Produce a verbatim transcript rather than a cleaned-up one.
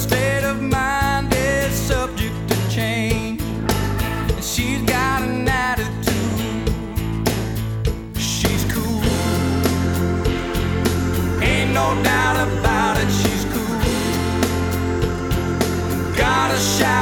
state of mind is subject to change. And she's got an attitude. She's cool. Ain't no doubt about it, she's cool. Gotta shout.